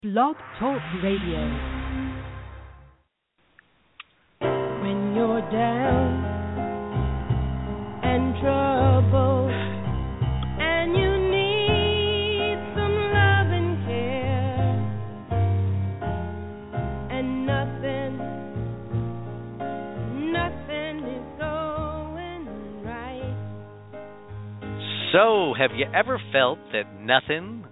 Blog Talk Radio. When you're down and troubled and you need some love and care and nothing is going right. So, have you ever felt that nothing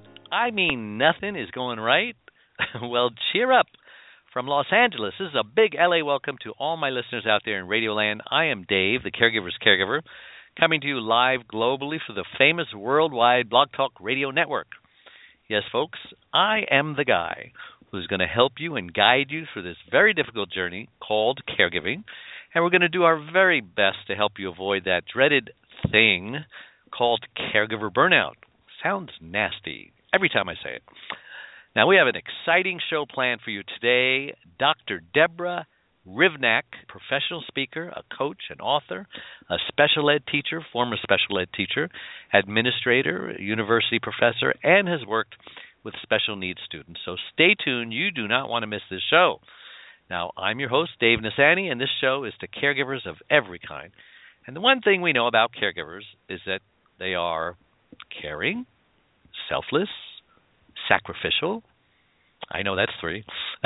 is going right? Well, cheer up. From Los Angeles, this is a big LA welcome to all my listeners out there in Radioland. I am Dave, the caregiver's caregiver, coming to you live globally for the famous worldwide Blog Talk Radio Network. Yes, folks, I am the guy who's going to help you and guide you through this very difficult journey called caregiving, and we're going to do our very best to help you avoid that dreaded thing called caregiver burnout. Sounds nasty every time I say it. Now, we have an exciting show planned for you today. Dr. Deborah Rivnak, professional speaker, a coach, an author, a special ed teacher, former special ed teacher, administrator, university professor, and has worked with special needs students. So stay tuned. You do not want to miss this show. Now, I'm your host, Dave Nasani, and this show is to caregivers of every kind. And the one thing we know about caregivers is that they are caring, selfless, sacrificial. I know that's three.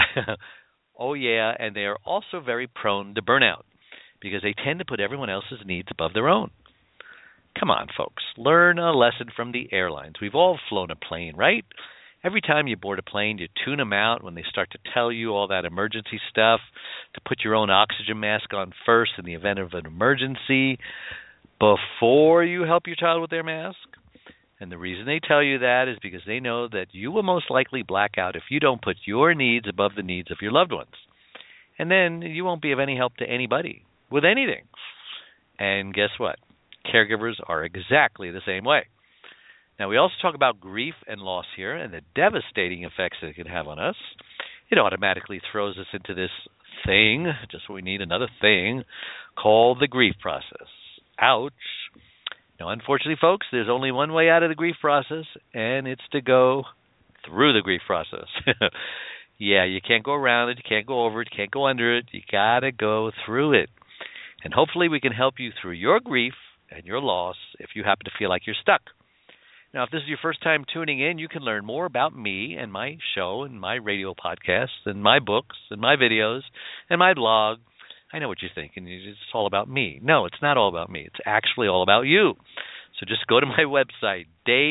Oh, yeah, and they are also very prone to burnout because they tend to put everyone else's needs above their own. Come on, folks. Learn a lesson from the airlines. We've all flown a plane, right? Every time you board a plane, you tune them out when they start to tell you all that emergency stuff, to put your own oxygen mask on first in the event of an emergency before you help your child with their mask. And the reason they tell you that is because they know that you will most likely black out if you don't put your needs above the needs of your loved ones. And then you won't be of any help to anybody with anything. And guess what? Caregivers are exactly the same way. Now, we also talk about grief and loss here and the devastating effects that it can have on us. It automatically throws us into this thing, just we need another thing, called the grief process. Ouch. Now, unfortunately, folks, there's only one way out of the grief process, and it's to go through the grief process. Yeah, you can't go around it, you can't go over it, you can't go under it. You got to go through it. And hopefully we can help you through your grief and your loss if you happen to feel like you're stuck. Now, if this is your first time tuning in, you can learn more about me and my show and my radio podcasts and my books and my videos and my blog. I know what you're thinking. It's all about me. No, it's not all about me. It's actually all about you. So just go to my website,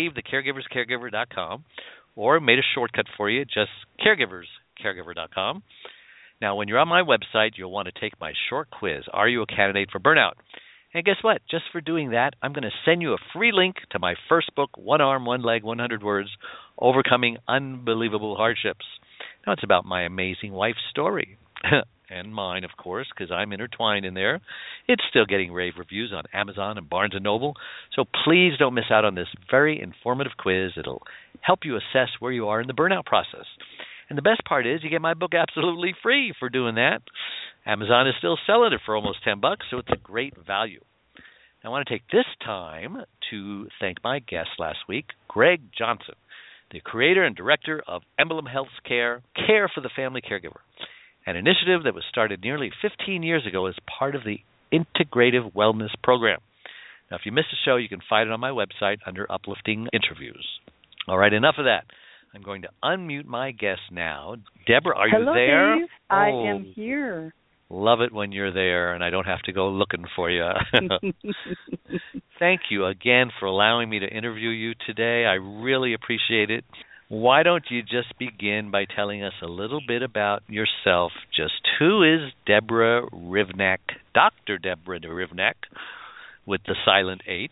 davethecaregiverscaregiver.com, or I made a shortcut for you, just caregiverscaregiver.com. Now, when you're on my website, you'll want to take my short quiz, Are You a Candidate for Burnout? And guess what? Just for doing that, I'm going to send you a free link to my first book, One Arm, One Leg, 100 Words, Overcoming Unbelievable Hardships. Now, it's about my amazing wife's story. And mine, of course, because I'm intertwined in there. It's still getting rave reviews on Amazon and Barnes & Noble. So please don't miss out on this very informative quiz. It'll help you assess where you are in the burnout process. And the best part is you get my book absolutely free for doing that. Amazon is still selling it for almost $10, so it's a great value. I want to take this time to thank my guest last week, Greg Johnson, the creator and director of Emblem Health's Care for the Family Caregiver, an initiative that was started nearly 15 years ago as part of the Integrative Wellness Program. Now, if you missed the show, you can find it on my website under Uplifting Interviews. All right, enough of that. I'm going to unmute my guest now. Deborah, are you there? Hello, Dave. I am here. Love it when you're there and I don't have to go looking for you. Thank you again for allowing me to interview you today. I really appreciate it. Why don't you just begin by telling us a little bit about yourself? Just who is Deborah Rivnak, Dr. Deborah Rivnak, with the silent H?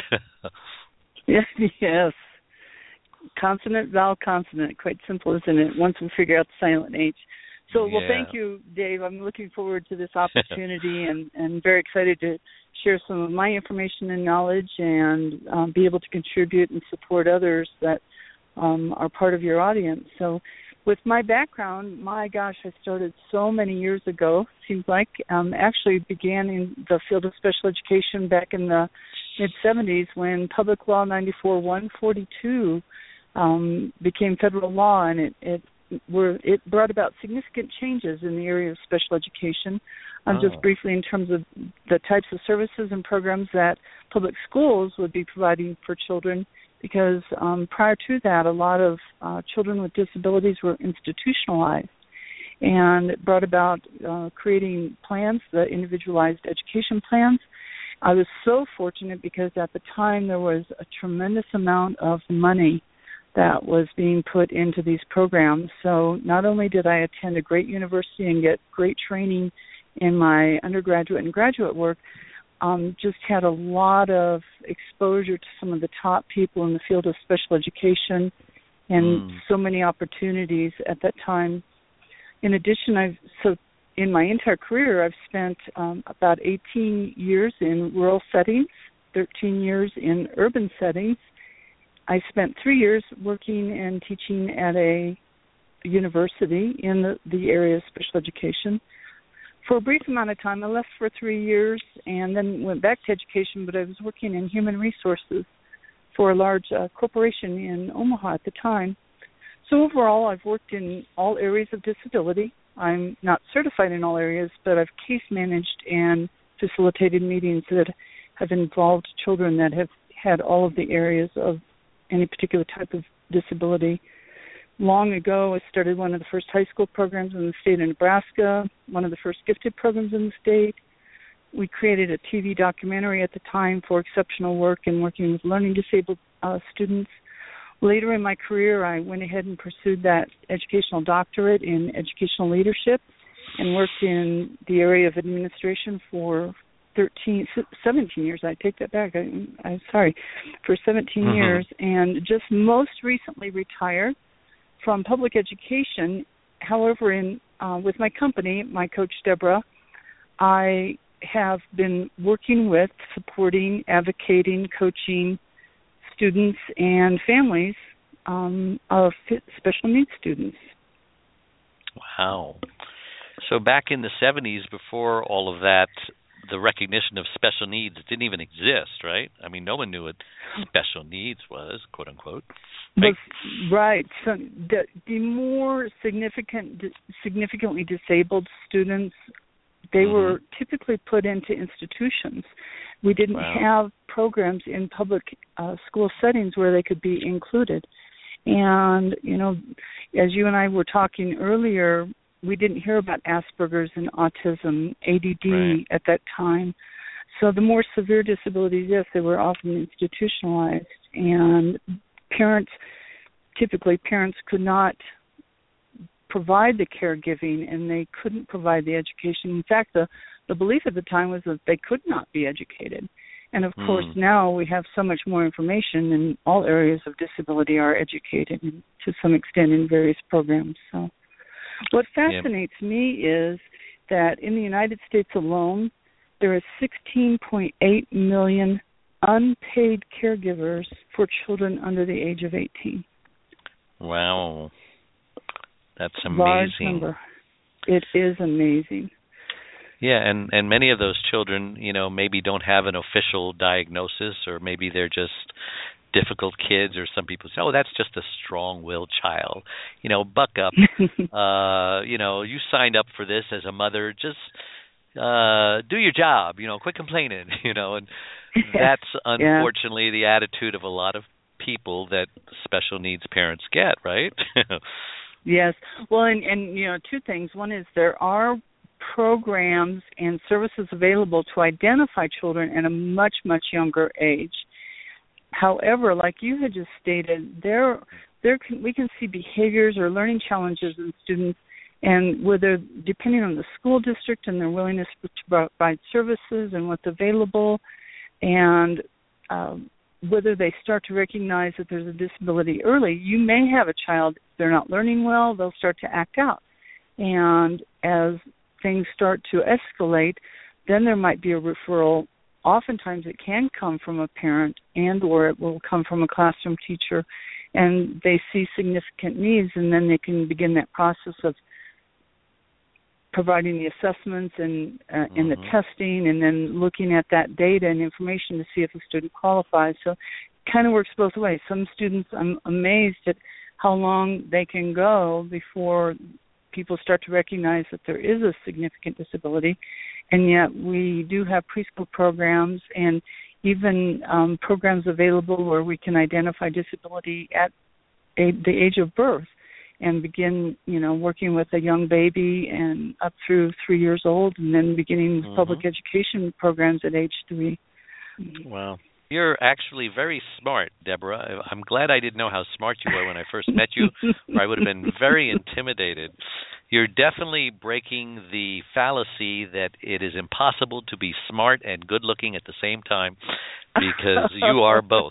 Yes. Consonant, vowel, consonant. Quite simple, isn't it? Once we figure out the silent H. So, well, thank you, Dave. I'm looking forward to this opportunity and very excited to share some of my information and knowledge and be able to contribute and support others that are part of your audience. So with my background, my gosh, I started so many years ago, seems like. Actually began in the field of special education back in the mid-'70s when Public Law 94-142 became federal law, and it it brought about significant changes in the area of special education. Just briefly in terms of the types of services and programs that public schools would be providing for children, because prior to that, a lot of children with disabilities were institutionalized, and it brought about creating plans, the individualized education plans. I was so fortunate because at the time there was a tremendous amount of money that was being put into these programs. So not only did I attend a great university and get great training in my undergraduate and graduate work, just had a lot of exposure to some of the top people in the field of special education and so many opportunities at that time. In addition, in my entire career, I've spent about 18 years in rural settings, 13 years in urban settings. I spent 3 years working and teaching at a university in the area of special education. For a brief amount of time, I left for 3 years and then went back to education, but I was working in human resources for a large corporation in Omaha at the time. So overall, I've worked in all areas of disability. I'm not certified in all areas, but I've case managed and facilitated meetings that have involved children that have had all of the areas of any particular type of disability. Long ago, I started one of the first high school programs in the state of Nebraska, one of the first gifted programs in the state. We created a TV documentary at the time for exceptional work in working with learning disabled students. Later in my career, I went ahead and pursued that educational doctorate in educational leadership and worked in the area of administration for 17 years. I take that back. I'm sorry, for 17 years, and just most recently retired from public education. However, with my company, my coach Deborah, I have been working with, supporting, advocating, coaching students and families of special needs students. Wow. So back in the 70s, before all of that, the recognition of special needs didn't even exist, right? I mean, no one knew what special needs was, quote unquote. Right. Right. So the more significantly disabled students, they were typically put into institutions. We didn't have programs in public school settings where they could be included. And, as you and I were talking earlier, we didn't hear about Asperger's and autism, ADD at that time. So the more severe disabilities, yes, they were often institutionalized. And parents could not provide the caregiving, and they couldn't provide the education. In fact, the belief at the time was that they could not be educated. And, of course, now we have so much more information, and all areas of disability are educated to some extent in various programs. So what fascinates me is that in the United States alone, there is 16.8 million unpaid caregivers for children under the age of 18. Wow. That's amazing. Large number. It is amazing. Yeah, and many of those children, maybe don't have an official diagnosis, or maybe they're just difficult kids, or some people say, oh, that's just a strong-willed child. Buck up. You signed up for this as a mother. Just do your job. Quit complaining. And that's unfortunately the attitude of a lot of people that special needs parents get, right? Yes. Well, and two things. One is there are programs and services available to identify children at a much, much younger age. However, like you had just stated, we can see behaviors or learning challenges in students, and whether depending on the school district and their willingness to provide services and what's available, and whether they start to recognize that there's a disability early. You may have a child, if they're not learning well, they'll start to act out. And as things start to escalate, then there might be a referral. Oftentimes it can come from a parent, and or it will come from a classroom teacher, and they see significant needs, and then they can begin that process of providing the assessments and the testing, and then looking at that data and information to see if a student qualifies. So it kind of works both ways. Some students, I'm amazed at how long they can go before people start to recognize that there is a significant disability. And yet we do have preschool programs and even programs available where we can identify disability at the age of birth and begin, working with a young baby and up through 3 years old, and then beginning with public education programs at age 3. Wow. You're actually very smart, Deborah. I'm glad I didn't know how smart you were when I first met you, or I would have been very intimidated. You're definitely breaking the fallacy that it is impossible to be smart and good-looking at the same time, because you are both.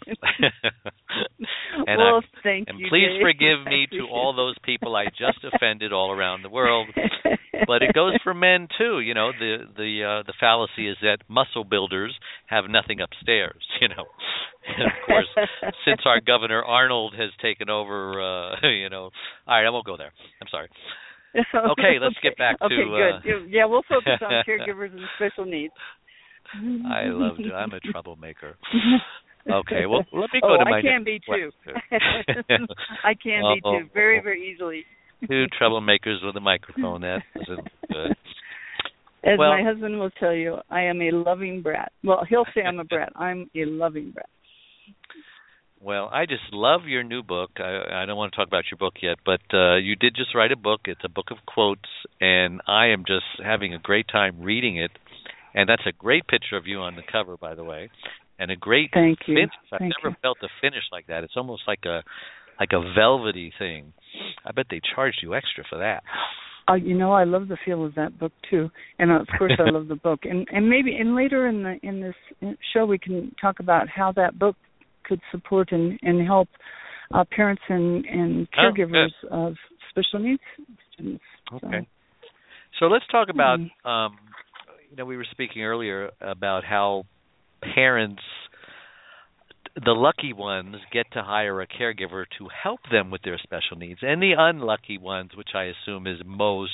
Thank you. And please Dave. forgive me to all those people I just offended all around the world. But it goes for men too. The fallacy is that muscle builders have nothing upstairs. And of course, since our Governor Arnold has taken over, all right, I won't go there. I'm sorry. Okay, let's get back to. Okay, good. Yeah, we'll focus on caregivers and special needs. I love it. I'm a troublemaker. Okay, well, let me go to my. I can be too. I can be too, very, very easily. Two troublemakers with a microphone. That isn't good. As my husband will tell you, I am a loving brat. Well, he'll say I'm a brat. I'm a loving brat. Well, I just love your new book. I don't want to talk about your book yet, but you did just write a book. It's a book of quotes, and I am just having a great time reading it. And that's a great picture of you on the cover, by the way, and a great Thank you. finish. I've never felt a finish like that. It's almost like a velvety thing. I bet they charged you extra for that. I love the feel of that book too, and of course I love the book. And maybe later in this show we can talk about how that book could support and help parents and caregivers of special needs students. Okay. So let's talk about. We were speaking earlier about how parents, the lucky ones, get to hire a caregiver to help them with their special needs, and the unlucky ones, which I assume is most,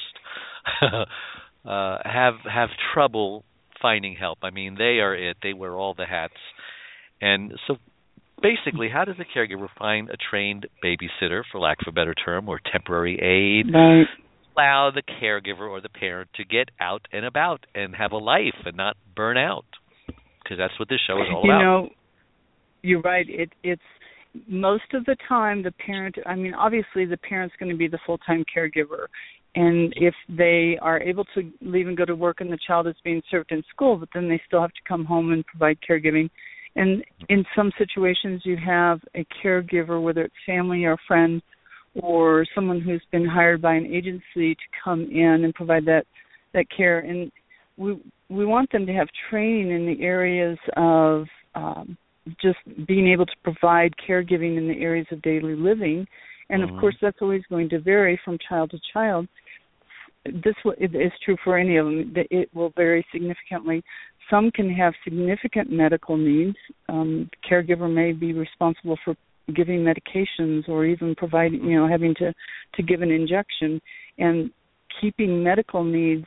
have trouble finding help. I mean, they are it. They wear all the hats. And so basically, how does a caregiver find a trained babysitter, for lack of a better term, or temporary aid? Right. Allow the caregiver or the parent to get out and about and have a life and not burn out, because that's what this show is all about. You're right. It's most of the time the parent, obviously the parent's going to be the full-time caregiver, and if they are able to leave and go to work and the child is being served in school, but then they still have to come home and provide caregiving. And in some situations you have a caregiver, whether it's family or friend, or someone who's been hired by an agency to come in and provide that care. And we want them to have training in the areas of just being able to provide caregiving in the areas of daily living. And, of course, that's always going to vary from child to child. This is true for any of them. It will vary significantly. Some can have significant medical needs. Caregiver may be responsible for giving medications or even providing, having to give an injection, and keeping medical needs,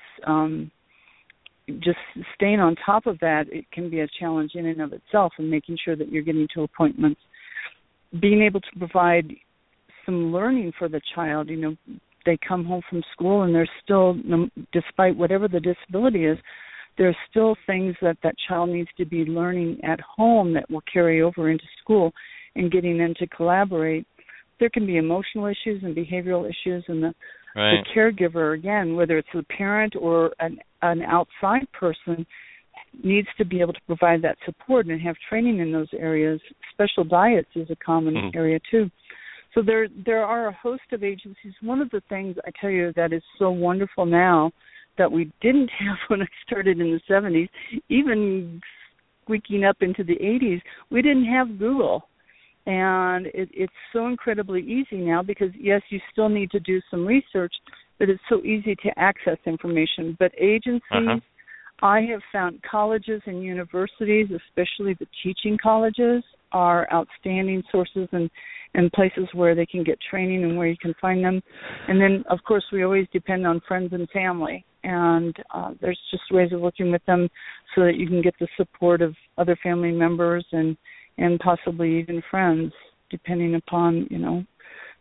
just staying on top of that, it can be a challenge in and of itself, and making sure that you're getting to appointments. Being able to provide some learning for the child, they come home from school and there's still, despite whatever the disability is, there's still things that child needs to be learning at home that will carry over into school, and getting them to collaborate. There can be emotional issues and behavioral issues, and the caregiver, again, whether it's the parent or an outside person, needs to be able to provide that support and have training in those areas. Special diets is a common area too. So there are a host of agencies. One of the things I tell you that is so wonderful now that we didn't have when I started in the 70s, even squeaking up into the 80s, we didn't have Google. And it's so incredibly easy now because, yes, you still need to do some research, but it's so easy to access information. But agencies, I have found colleges and universities, especially the teaching colleges, are outstanding sources and places where they can get training and where you can find them. And then, of course, we always depend on friends and family. And there's just ways of working with them so that you can get the support of other family members and possibly even friends, depending upon,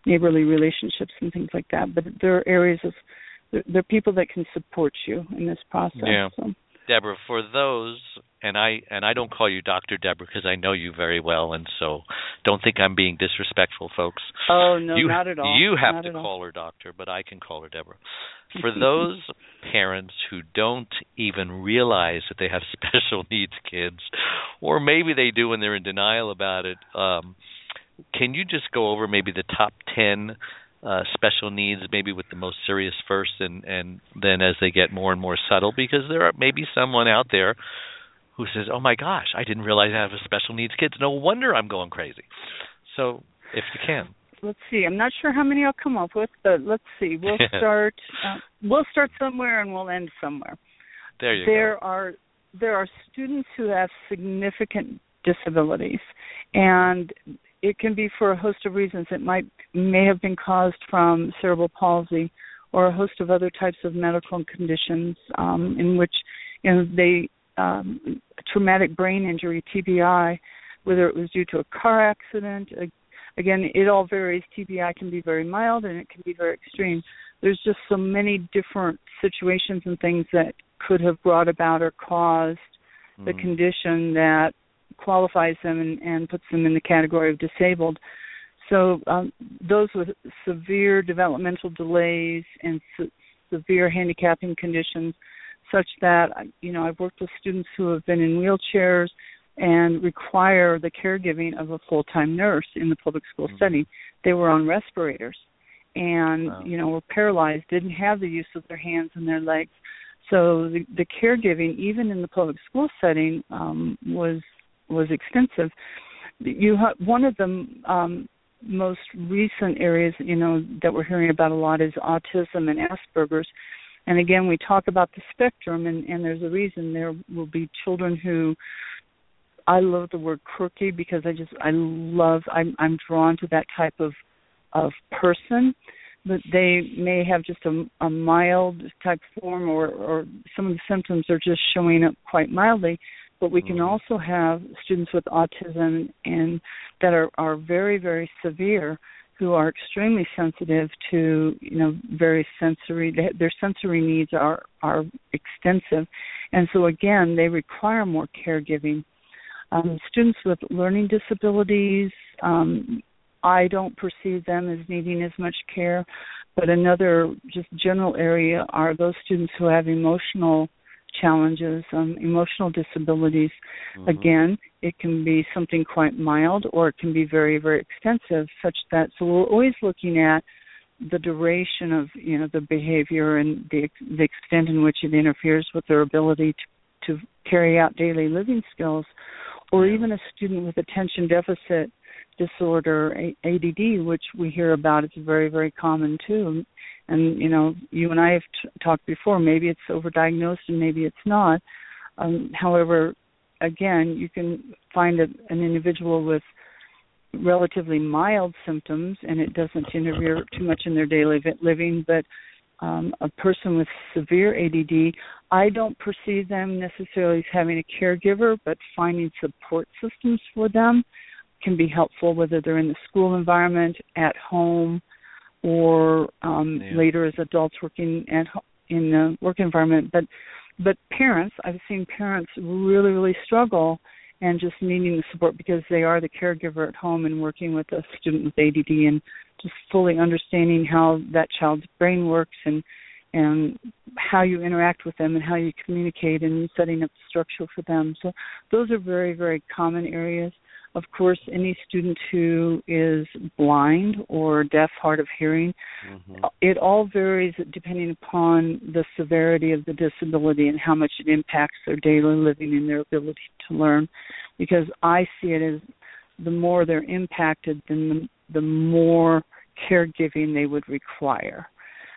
neighborly relationships and things like that. But there are areas of there are people that can support you in this process. Yeah. So. Deborah, for those, and I don't call you Dr. Deborah because I know you very well, and so don't think I'm being disrespectful, folks. Oh, no, not at all. You have not to call her doctor, but I can call her Deborah. For those parents who don't even realize that they have special needs kids, or maybe they do and they're in denial about it, can you just go over maybe the top 10 special needs, maybe with the most serious first, and then as they get more and more subtle, because there are maybe someone out there who says, oh my gosh, I didn't realize I have a special needs kids. No wonder I'm going crazy. So if you can. Let's see. I'm not sure how many I'll come up with, but let's see. We'll start somewhere and we'll end somewhere. There go. There are students who have significant disabilities, and it can be for a host of reasons. It may have been caused from cerebral palsy or a host of other types of medical conditions in which traumatic brain injury, TBI, whether it was due to a car accident. Again, it all varies. TBI can be very mild and it can be very extreme. There's just so many different situations and things that could have brought about or caused the condition that qualifies them and puts them in the category of disabled. So those with severe developmental delays and severe handicapping conditions, such that, I've worked with students who have been in wheelchairs and require the caregiving of a full-time nurse in the public school setting. They were on respirators and, were paralyzed, didn't have the use of their hands and their legs. So the caregiving, even in the public school setting, was extensive. One of the most recent areas, that we're hearing about a lot is autism and Asperger's. And again, we talk about the spectrum, and there's a reason. There will be children who, I love the word quirky because I'm drawn to that type of person, but they may have just a mild type form or some of the symptoms are just showing up quite mildly. But we can also have students with autism and that are very, very severe, who are extremely sensitive to, various their sensory needs are extensive. And so, again, they require more caregiving. Students with learning disabilities, I don't perceive them as needing as much care. But another just general area are those students who have emotional challenges, emotional disabilities. Again, it can be something quite mild or it can be very, very extensive, such that, so we're always looking at the duration of, the behavior and the extent in which it interferes with their ability to carry out daily living skills, or even a student with attention deficit disorder, ADD, which we hear about. It's very, very common too. And, you and I have talked before, maybe it's overdiagnosed and maybe it's not. However, again, you can find an individual with relatively mild symptoms and it doesn't interfere too much in their daily living, but a person with severe ADD, I don't perceive them necessarily as having a caregiver, but finding support systems for them can be helpful, whether they're in the school environment, at home, or later as adults working in the work environment. But parents, I've seen parents really, really struggle and just needing the support because they are the caregiver at home and working with a student with ADD and just fully understanding how that child's brain works and how you interact with them and how you communicate and setting up the structure for them. So those are very, very common areas. Of course, any student who is blind or deaf, hard of hearing, it all varies depending upon the severity of the disability and how much it impacts their daily living and their ability to learn. Because I see it as the more they're impacted, then the more caregiving they would require.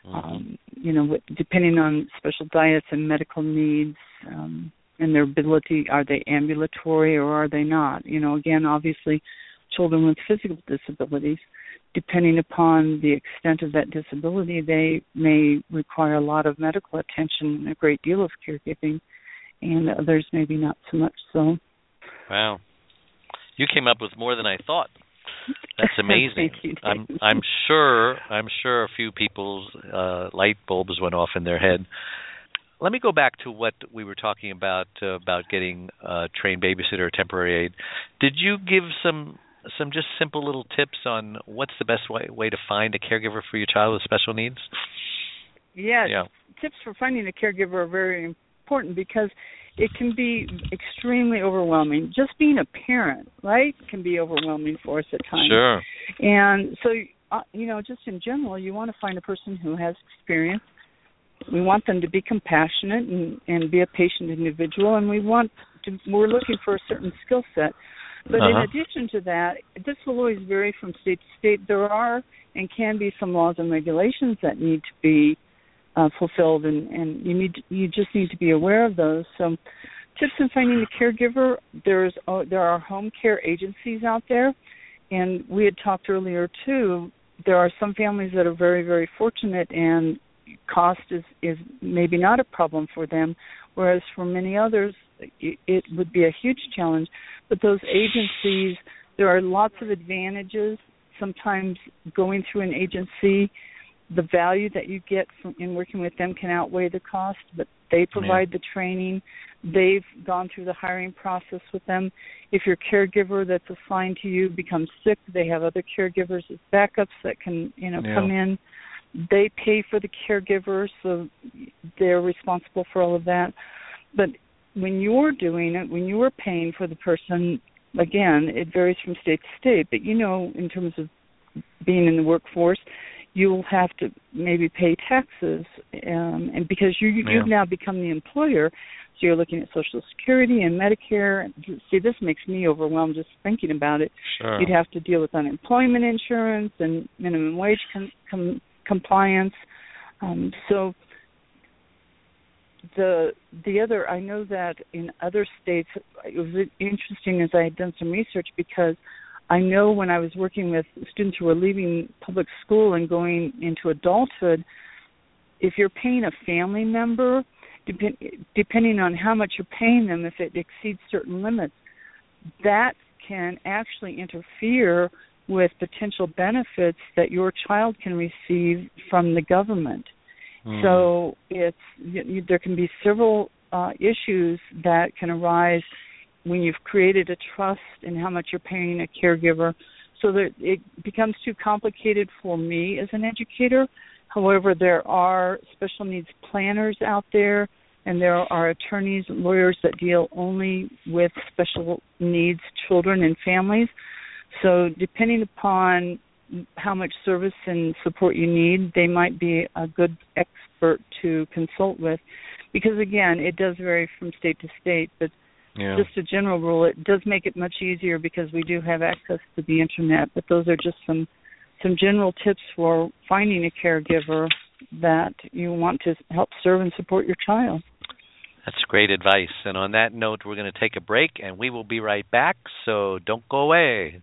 Depending on special diets and medical needs, and their ability, are they ambulatory or are they not? Again, obviously, children with physical disabilities, depending upon the extent of that disability, they may require a lot of medical attention and a great deal of caregiving, and others maybe not so much so. Wow. You came up with more than I thought. That's amazing. Thank you, I'm sure a few people's light bulbs went off in their head. Let me go back to what we were talking about getting a trained babysitter or temporary aide. Did you give some just simple little tips on what's the best way to find a caregiver for your child with special needs? Yeah. Tips for finding a caregiver are very important because it can be extremely overwhelming. Just being a parent, right, can be overwhelming for us at times. Sure. And so, just in general, you want to find a person who has experience. We want them to be compassionate and be a patient individual, and we're looking for a certain skill set. But in addition to that, this will always vary from state to state. There are and can be some laws and regulations that need to be fulfilled, and you just need to be aware of those. So, tips in finding a caregiver: there are home care agencies out there, and we had talked earlier too. There are some families that are very, very fortunate, and cost is maybe not a problem for them, whereas for many others it would be a huge challenge. But those agencies, there are lots of advantages. Sometimes going through an agency, the value that you get in working with them can outweigh the cost, but they provide the training. They've gone through the hiring process with them. If your caregiver that's assigned to you becomes sick, they have other caregivers as backups that can come in. They pay for the caregiver, so they're responsible for all of that. But when you're doing it, when you're paying for the person, again, it varies from state to state. But in terms of being in the workforce, you'll have to maybe pay taxes, and because you've now become the employer, so you're looking at Social Security and Medicare. See, this makes me overwhelmed just thinking about it. Sure. You'd have to deal with unemployment insurance and minimum wage compliance. So the other, I know that in other states, it was interesting as I had done some research, because I know when I was working with students who were leaving public school and going into adulthood, if you're paying a family member, depending on how much you're paying them, if it exceeds certain limits, that can actually interfere with potential benefits that your child can receive from the government. So there can be several issues that can arise when you've created a trust in how much you're paying a caregiver, so that it becomes too complicated for me as an educator. However, there are special needs planners out there, and there are attorneys and lawyers that deal only with special needs children and families. So depending upon how much service and support you need, they might be a good expert to consult with. Because, again, it does vary from state to state, but just a general rule, it does make it much easier because we do have access to the Internet. But those are just some general tips for finding a caregiver that you want to help serve and support your child. That's great advice. And on that note, we're going to take a break, and we will be right back, so don't go away.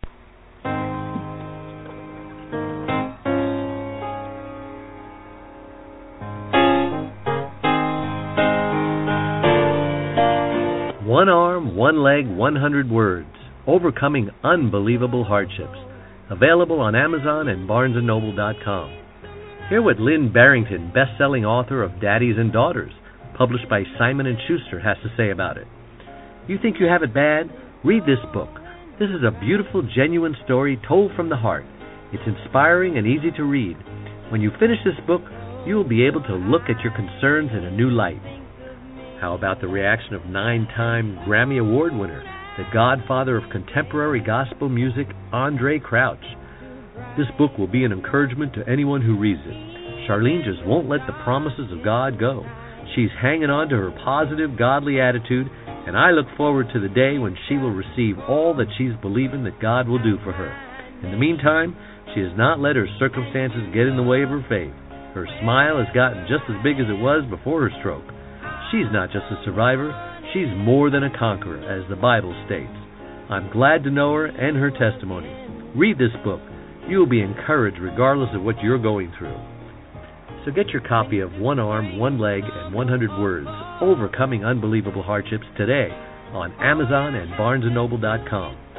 One Arm, One Leg, 100 Words, Overcoming Unbelievable Hardships. Available on Amazon and BarnesandNoble.com. Hear what Lynn Barrington, best-selling author of Daddies and Daughters, published by Simon & Schuster, has to say about it. You think you have it bad? Read this book. This is a beautiful, genuine story told from the heart. It's inspiring and easy to read. When you finish this book, you will be able to look at your concerns in a new light. How about the reaction of 9-time Grammy Award winner, the godfather of contemporary gospel music, Andre Crouch? This book will be an encouragement to anyone who reads it. Charlene just won't let the promises of God go. She's hanging on to her positive, godly attitude, and I look forward to the day when she will receive all that she's believing that God will do for her. In the meantime, she has not let her circumstances get in the way of her faith. Her smile has gotten just as big as it was before her stroke. She's not just a survivor, she's more than a conqueror, as the Bible states. I'm glad to know her and her testimony. Read this book. You will be encouraged regardless of what you're going through. So get your copy of One Arm, One Leg, and 100 Words, Overcoming Unbelievable Hardships today on Amazon and BarnesandNoble.com.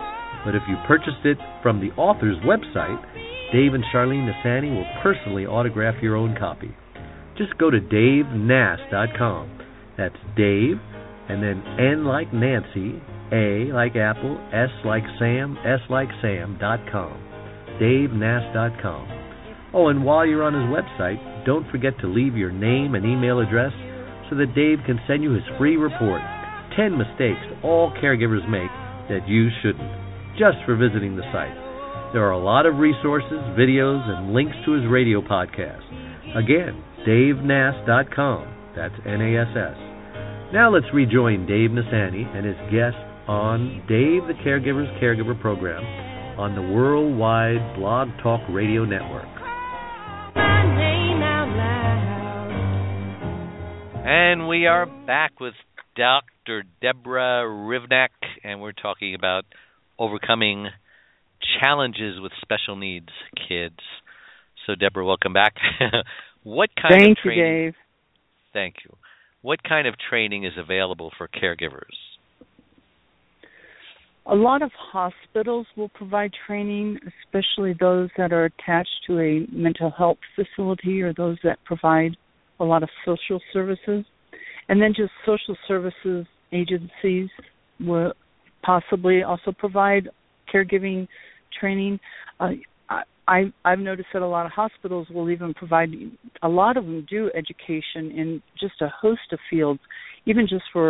But if you purchased it from the author's website, Dave and Charlene Nasani will personally autograph your own copy. Just go to DaveNass.com. That's Dave, and then N like Nancy, A like Apple, S like Sam, S like Sam.com. DaveNass.com. Oh, and while you're on his website, don't forget to leave your name and email address so that Dave can send you his free report, 10 mistakes all caregivers make that you shouldn't, just for visiting the site. There are a lot of resources, videos, and links to his radio podcast. Again, DaveNass.com. That's Nass. Now let's rejoin Dave Nasani and his guest on Dave the Caregiver's Caregiver Program on the Worldwide Blog Talk Radio Network. And we are back with Dr. Deborah Rivnak, and we're talking about overcoming challenges with special needs kids. So, Deborah, welcome back. What kind of training? Thank you, Dave. Thank you. What kind of training is available for caregivers? A lot of hospitals will provide training, especially those that are attached to a mental health facility or those that provide a lot of social services. And then just social services agencies will possibly also provide caregiving training. I've noticed that a lot of hospitals will even provide, a lot of them do education in just a host of fields, even just for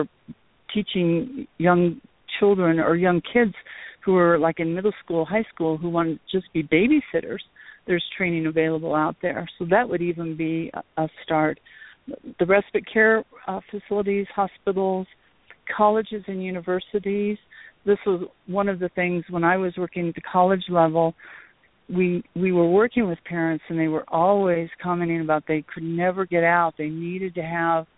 teaching young children or young kids who are like in middle school, high school, who want to just be babysitters. There's training available out there. So that would even be a start. The respite care facilities, hospitals, colleges and universities. This was one of the things when I was working at the college level. We were working with parents, and they were always commenting about they could never get out. They needed to have,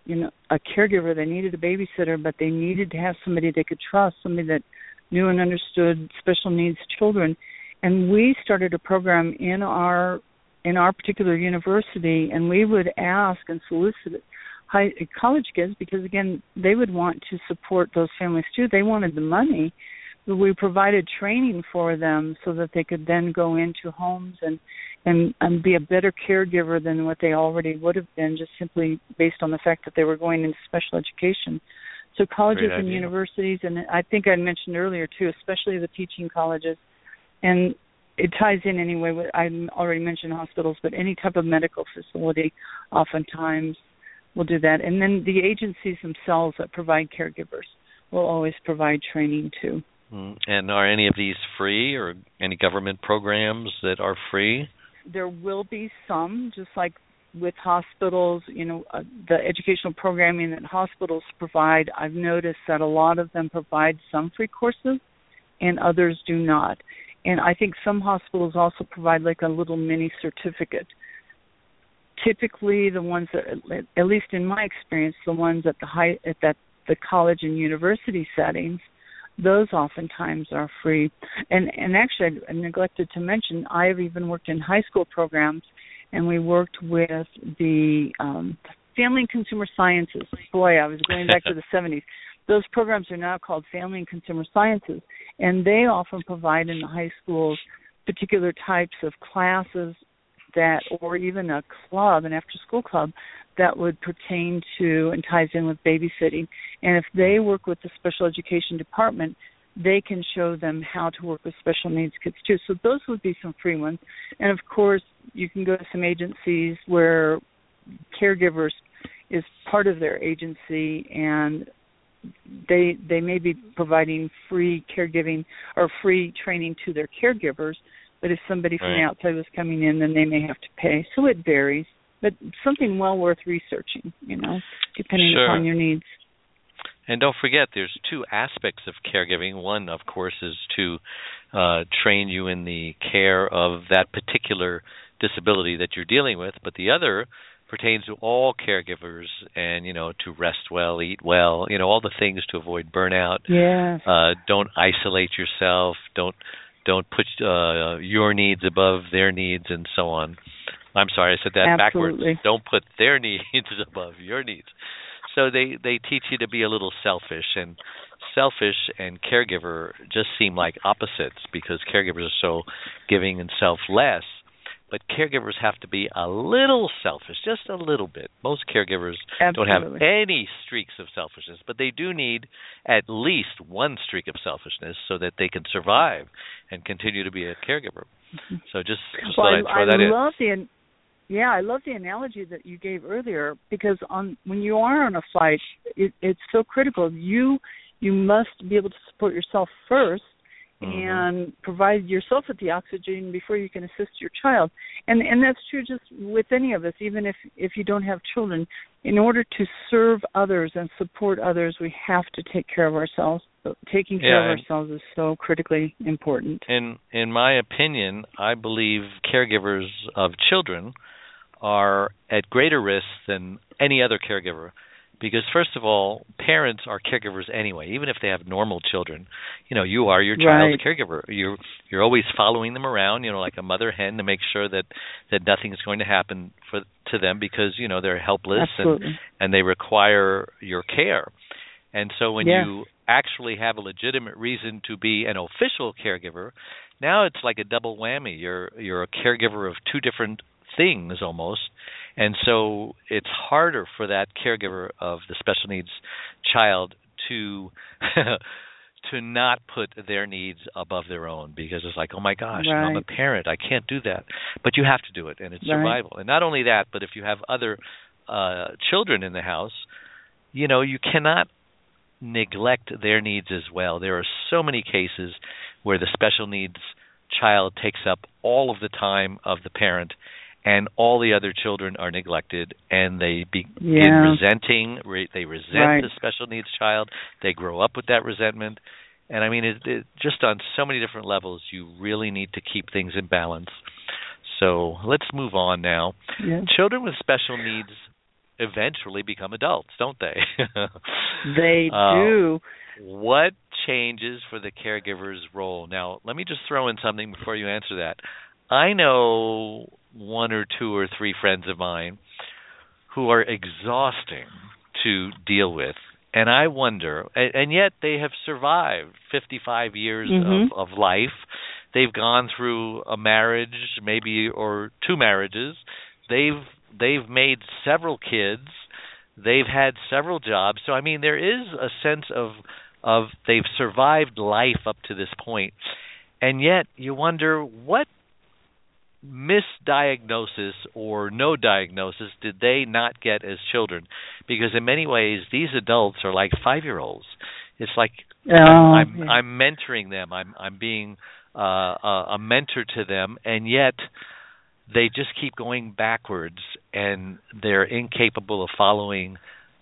a caregiver. They needed a babysitter, but they needed to have somebody they could trust, somebody that knew and understood special needs children. And we started a program in our particular university, and we would ask and solicit college kids because, again, they would want to support those families too. They wanted the money. We provided training for them so that they could then go into homes and be a better caregiver than what they already would have been, just simply based on the fact that they were going into special education. So colleges and universities, and I think I mentioned earlier too, especially the teaching colleges, and it ties in anyway with, I already mentioned hospitals, but any type of medical facility oftentimes will do that. And then the agencies themselves that provide caregivers will always provide training too. And are any of these free, or any government programs that are free? There will be some, just like with hospitals, the educational programming that hospitals provide. I've noticed that a lot of them provide some free courses and others do not. And I think some hospitals also provide like a little mini certificate. Typically the ones that, at least in my experience, the ones at the college and university settings, those oftentimes are free. And actually, I neglected to mention, I have even worked in high school programs, and we worked with the Family and Consumer Sciences. Boy, I was going back to the 70s. Those programs are now called Family and Consumer Sciences, and they often provide in the high schools particular types of classes that, or even a club, an after-school club, that would pertain to and ties in with babysitting. And if they work with the special education department, they can show them how to work with special needs kids too. So those would be some free ones. And of course, you can go to some agencies where caregivers is part of their agency, and they may be providing free caregiving or free training to their caregivers. But if somebody from the outside was coming in, then they may have to pay. So it varies. But something well worth researching, depending upon your needs. And don't forget, there's two aspects of caregiving. One, of course, is to train you in the care of that particular disability that you're dealing with. But the other pertains to all caregivers, and, to rest well, eat well, all the things to avoid burnout. Yes. Don't isolate yourself. Don't put your needs above their needs, and so on. I'm sorry, I said that Absolutely. backwards. Don't put their needs above your needs. So they teach you to be a little selfish and selfish and caregiver just seem like opposites because caregivers are so giving and selfless. But caregivers have to be a little selfish, just a little bit. Most caregivers don't have any streaks of selfishness, but they do need at least one streak of selfishness so that they can survive and continue to be a caregiver. So just thought I'd throw that in. I love the analogy that you gave earlier because when you are on a flight, it's so critical. You must be able to support yourself first. And provide yourself with the oxygen before you can assist your child. And that's true just with any of us, even if you don't have children. In order to serve others and support others, we have to take care of ourselves. So taking care of ourselves is so critically important. In my opinion, I believe caregivers of children are at greater risk than any other caregiver. Because first of all, parents are caregivers anyway, even if they have normal children. You are your child's caregiver. You're always following them around, like a mother hen, to make sure that nothing is going to happen to them because they're helpless and they require your care. And so when you actually have a legitimate reason to be an official caregiver, now it's like a double whammy. You're a caregiver of two different things almost. And so it's harder for that caregiver of the special needs child to not put their needs above their own because it's like, oh my gosh, I'm a parent, I can't do that. But you have to do it, and it's survival. And not only that, but if you have other children in the house, you cannot neglect their needs as well. There are so many cases where the special needs child takes up all of the time of the parent and all the other children are neglected, and they begin resenting. They resent the special needs child. They grow up with that resentment. And, I mean, it just on so many different levels, you really need to keep things in balance. So let's move on now. Yeah. Children with special needs eventually become adults, don't they? They do. What changes for the caregiver's role? Now, let me just throw in something before you answer that. I know one or two or three friends of mine who are exhausting to deal with, and I wonder, and yet they have survived 55 years of life. They've gone through a marriage, maybe, or two marriages. They've made several kids. They've had several jobs. So, I mean, there is a sense of they've survived life up to this point. And yet you wonder what misdiagnosis or no diagnosis did they not get as children? Because in many ways, these adults are like 5-year-olds. It's like I'm mentoring them. I'm being a mentor to them, and yet they just keep going backwards, and they're incapable of following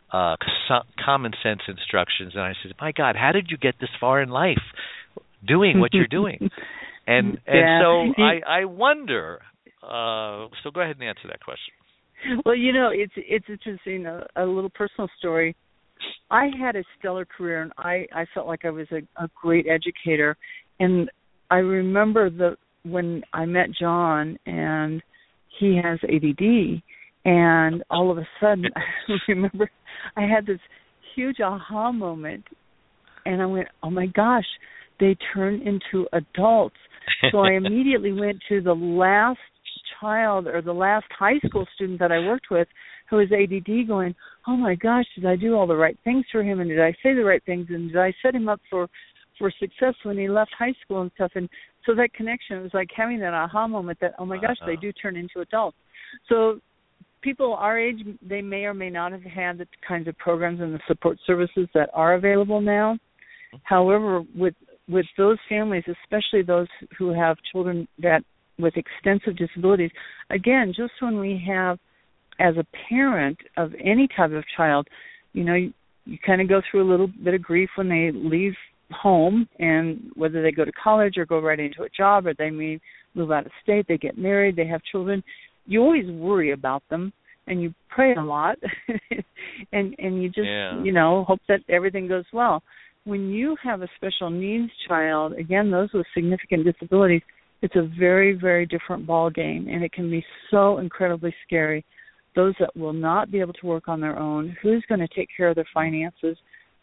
common sense instructions. And I said, my God, how did you get this far in life doing what you're doing? And so I wonder, so go ahead and answer that question. Well, it's interesting, a little personal story. I had a stellar career, and I felt like I was a great educator. And I remember when I met John, and he has ADD, and all of a sudden, I remember I had this huge aha moment, and I went, oh my gosh, they turn into adults. So I immediately went to the last child or the last high school student that I worked with who was ADD, going, oh my gosh, did I do all the right things for him, and did I say the right things, and did I set him up for success when he left high school and stuff? And so that connection, it was like having that aha moment that, oh my gosh, they do turn into adults. So people our age, they may or may not have had the kinds of programs and the support services that are available now. However, with those families, especially those who have children that with extensive disabilities, again, just when we have, as a parent of any type of child, you kind of go through a little bit of grief when they leave home, and whether they go to college or go right into a job, or they may move out of state, they get married, they have children. You always worry about them, and you pray a lot, and you just, hope that everything goes well. When you have a special needs child, again, those with significant disabilities, it's a very, very different ball game, and it can be so incredibly scary. Those that will not be able to work on their own, who's going to take care of their finances,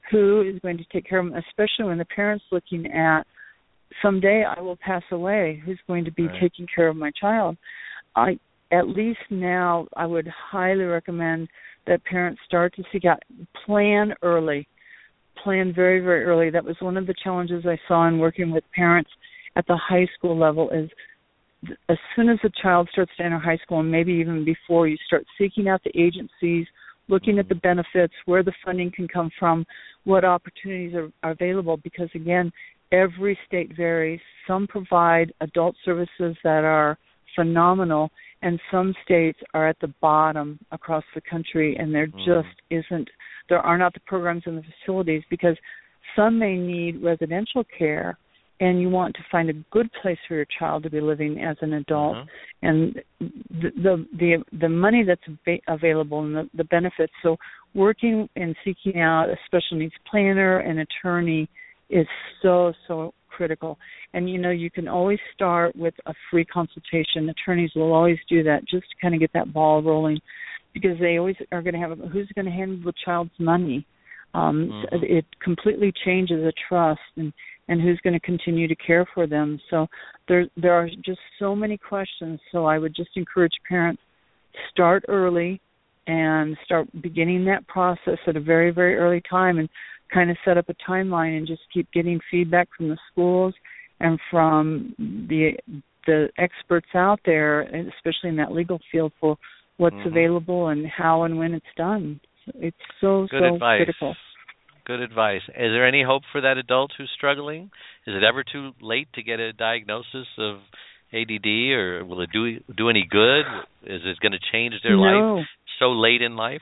who is going to take care of them, especially when the parent's looking at, someday I will pass away, who's going to be taking care of my child? At least now, I would highly recommend that parents start to seek out, plan early, plan very, very early. That was one of the challenges I saw in working with parents at the high school level is as soon as the child starts to enter high school, and maybe even before, you start seeking out the agencies, looking at the benefits, where the funding can come from, what opportunities are available, because, again, every state varies. Some provide adult services that are phenomenal, and some states are at the bottom across the country, and there are not the programs and the facilities, because some may need residential care, and you want to find a good place for your child to be living as an adult, and the money that's available and the benefits. So working and seeking out a special needs planner and attorney is so critical. And, you can always start with a free consultation. Attorneys will always do that just to kind of get that ball rolling, because they always are going to have who's going to handle the child's money. It completely changes the trust and who's going to continue to care for them. So there are just so many questions. So I would just encourage parents, start early and start beginning that process at a very, very early time, and kind of set up a timeline and just keep getting feedback from the schools and from the experts out there, especially in that legal field, for what's available and how and when it's done. It's so critical. Good advice. Is there any hope for that adult who's struggling? Is it ever too late to get a diagnosis of ADD, or will it do any good? Is it going to change their life so late in life?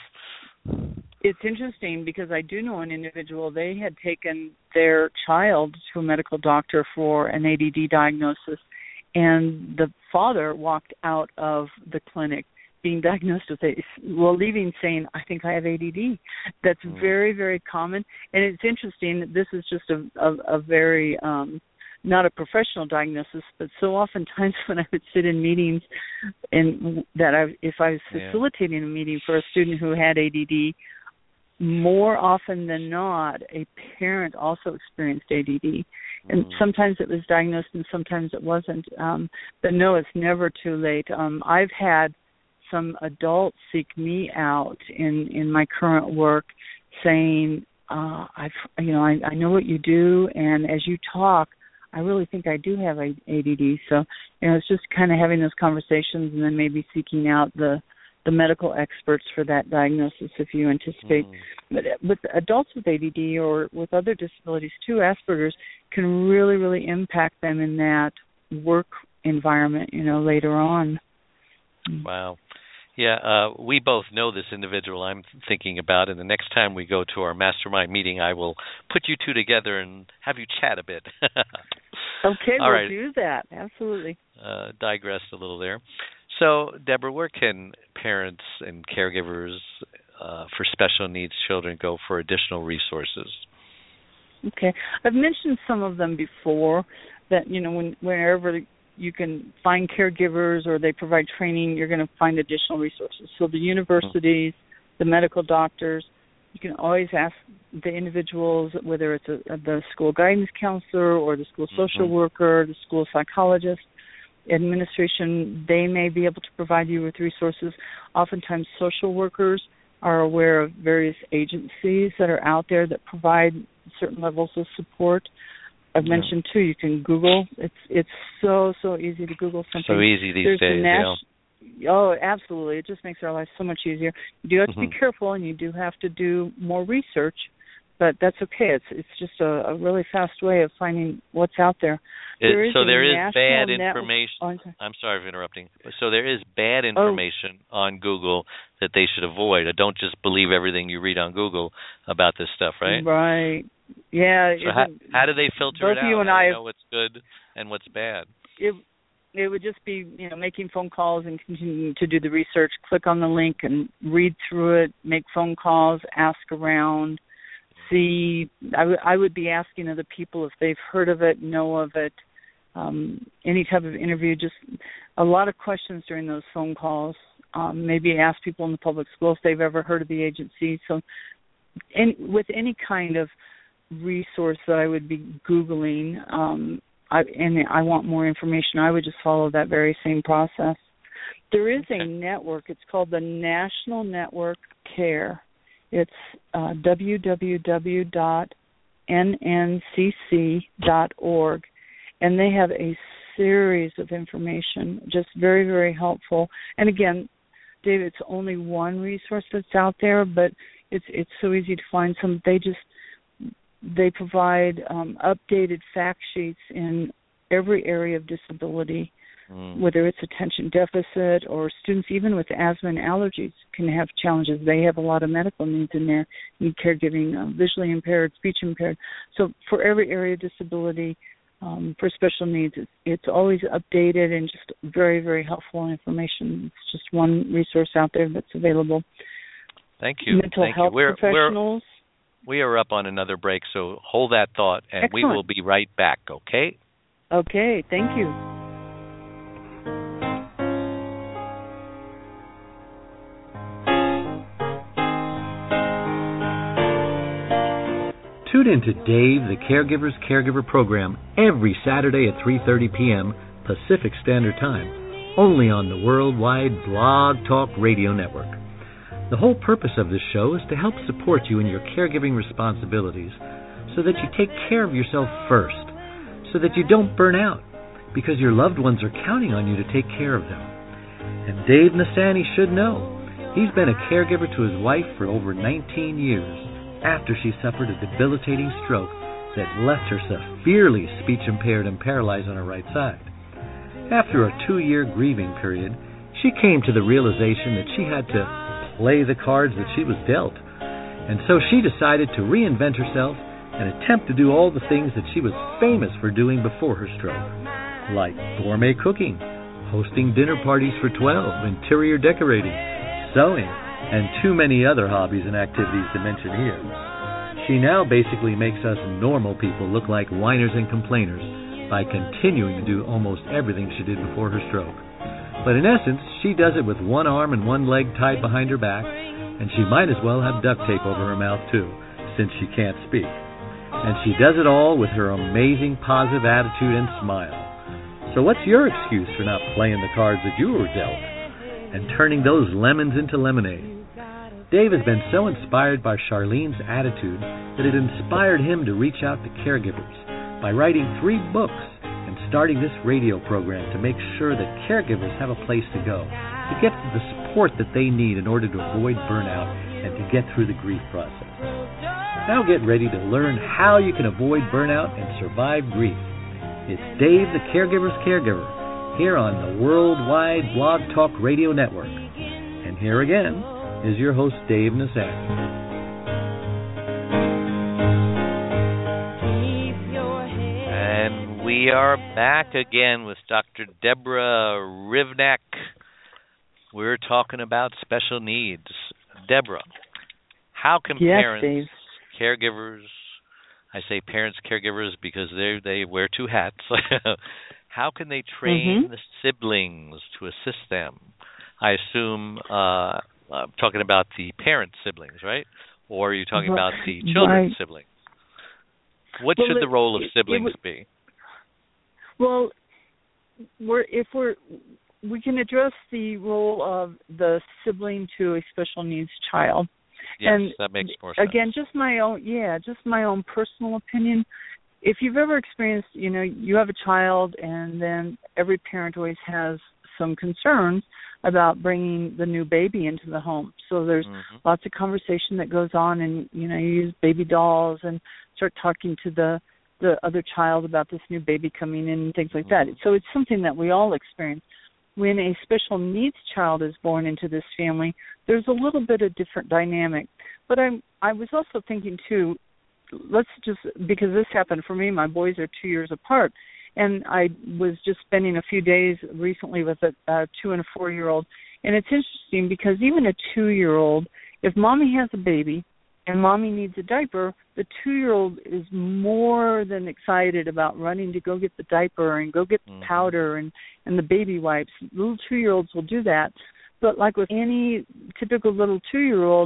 It's interesting, because I do know an individual, they had taken their child to a medical doctor for an ADD diagnosis, and the father walked out of the clinic being diagnosed with leaving saying, I think I have ADD. That's very, very common. And it's interesting, this is just a very, not a professional diagnosis, but so oftentimes when I would sit in meetings, and if I was facilitating a meeting for a student who had ADD, more often than not, a parent also experienced ADD. And sometimes it was diagnosed and sometimes it wasn't. But no, it's never too late. I've had some adults seek me out in my current work, saying, I know what you do, and as you talk, I really think I do have ADD. So, it's just kind of having those conversations, and then maybe seeking out the medical experts for that diagnosis if you anticipate. But with adults with ADD or with other disabilities too, Asperger's can really, really impact them in that work environment, later on. Wow. Yeah, we both know this individual I'm thinking about, and the next time we go to our mastermind meeting, I will put you two together and have you chat a bit. Okay, we'll do that. Absolutely. Digressed a little there. So, Deborah, where can parents and caregivers for special needs children go for additional resources? Okay. I've mentioned some of them before, that, whenever you can find caregivers or they provide training, you're going to find additional resources. So the universities, the medical doctors, you can always ask the individuals, whether it's the school guidance counselor or the school social worker, the school psychologist, administration, they may be able to provide you with resources. Oftentimes social workers are aware of various agencies that are out there that provide certain levels of support. I've mentioned too, you can Google. It's so easy to Google something. So easy these days. Oh, absolutely! It just makes our life so much easier. You do have to be careful, and you do have to do more research, but that's okay. It's just a really fast way of finding what's out there. There is bad information. I'm sorry for interrupting. So there is bad information on Google that they should avoid. Don't just believe everything you read on Google about this stuff, right? Right. Yeah. So how do they filter it out? You and I know what's good and what's bad. It would just be, making phone calls and continuing to do the research. Click on the link and read through it. Make phone calls. Ask around. See. I would be asking other people if they've heard of it, know of it. Any type of interview. Just a lot of questions during those phone calls. Maybe ask people in the public school if they've ever heard of the agency. So with any kind of resource that I would be Googling, I want more information, I would just follow that very same process. There is a network. It's called the National Network Care. It's www.nncc.org, and they have a series of information, just very, very helpful. And again, Dave, it's only one resource that's out there, but it's so easy to find some. They provide updated fact sheets in every area of disability, whether it's attention deficit or students even with asthma and allergies can have challenges. They have a lot of medical needs in there, need caregiving, visually impaired, speech impaired. So for every area of disability, for special needs, it's always updated and just very, very helpful information. It's just one resource out there that's available. Thank you. Mental health professionals. We are up on another break, so hold that thought, and Excellent. We will be right back, okay? Okay, thank you. Tune in to Dave, the Caregiver's Caregiver program, every Saturday at 3:30 p.m. Pacific Standard Time, only on the worldwide Blog Talk Radio Network. The whole purpose of this show is to help support you in your caregiving responsibilities so that you take care of yourself first, so that you don't burn out, because your loved ones are counting on you to take care of them. And Dave Nassaney should know. He's been a caregiver to his wife for over 19 years after she suffered a debilitating stroke that left her severely speech impaired and paralyzed on her right side. After a 2-year grieving period, she came to the realization that she had to play the cards that she was dealt. And so she decided to reinvent herself and attempt to do all the things that she was famous for doing before her stroke, like gourmet cooking, hosting dinner parties for 12, interior decorating, sewing, and too many other hobbies and activities to mention here. She now basically makes us normal people look like whiners and complainers by continuing to do almost everything she did before her stroke. But in essence, she does it with one arm and one leg tied behind her back, and she might as well have duct tape over her mouth too, since she can't speak. And she does it all with her amazing positive attitude and smile. So what's your excuse for not playing the cards that you were dealt and turning those lemons into lemonade? Dave has been so inspired by Charlene's attitude that it inspired him to reach out to caregivers by writing 3 books and starting this radio program to make sure that caregivers have a place to go, to get the support that they need in order to avoid burnout and to get through the grief process. Now get ready to learn how you can avoid burnout and survive grief. It's Dave, the Caregiver's Caregiver, here on the Worldwide Blog Talk Radio Network. And here again is your host, Dave Nassaney. We are back again with Dr. Deborah Rivnak. We're talking about special needs. Deborah, how can parents, Dave. caregivers, I say parents, caregivers because they wear 2 hats, how can they train the siblings to assist them? I assume I'm talking about the parent siblings, right? Or are you talking about the children's siblings? What should the role of siblings be? Well, we can address the role of the sibling to a special needs child. Yes, and that makes more sense. Again, just my own personal opinion. If you've ever experienced, you have a child, and then every parent always has some concerns about bringing the new baby into the home. So there's lots of conversation that goes on, and you use baby dolls and start talking to the other child about this new baby coming in and things like that. So it's something that we all experience. When a special needs child is born into this family, there's a little bit of different dynamic. But I was also thinking too, because this happened for me, my boys are 2 years apart, and I was just spending a few days recently with a 2 and a 4-year-old, and it's interesting because even a 2-year-old, if mommy has a baby and mommy needs a diaper, the 2-year-old is more than excited about running to go get the diaper and go get the powder and the baby wipes. Little 2-year-olds will do that. But like with any typical little 2-year-old,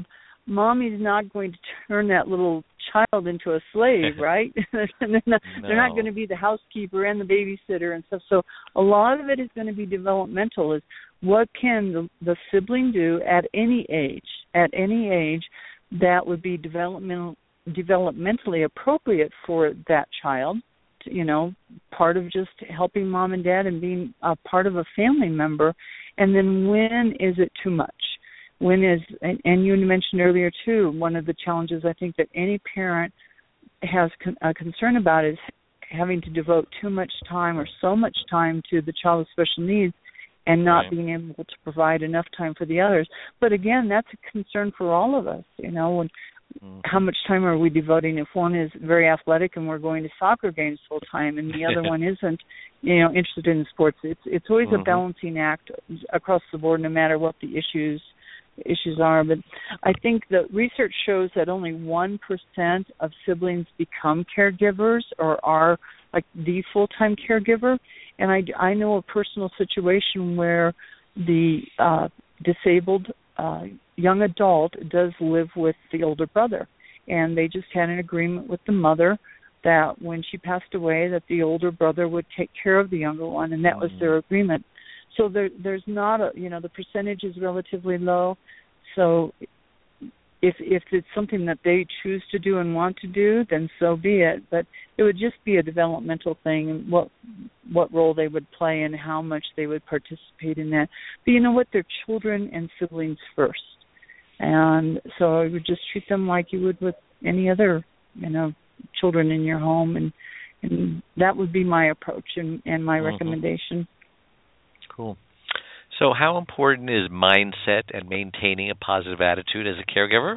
mommy's not going to turn that little child into a slave, right? They're not going to be the housekeeper and the babysitter and stuff. So a lot of it is going to be developmental. Is what can the sibling do at any age that would be developmentally appropriate for that child, part of just helping mom and dad and being a part of a family member. And then when is it too much? When is, and you mentioned earlier too, one of the challenges I think that any parent has a concern about is having to devote too much time or so much time to the child with special needs and not being able to provide enough time for the others. But again, that's a concern for all of us, when how much time are we devoting? If one is very athletic and we're going to soccer games full time, and the other one isn't, interested in sports, it's always a balancing act across the board, no matter what the issues are. But I think the research shows that only 1% of siblings become caregivers or are like the full-time caregiver. And I know a personal situation where the disabled young adult does live with the older brother, and they just had an agreement with the mother that when she passed away that the older brother would take care of the younger one, and that was their agreement. So there's not the percentage is relatively low. So if it's something that they choose to do and want to do, then so be it. But it would just be a developmental thing, and what role they would play and how much they would participate in that. But they're children and siblings first. And so I would just treat them like you would with any other, children in your home. And that would be my approach and my recommendation. Cool. So how important is mindset and maintaining a positive attitude as a caregiver?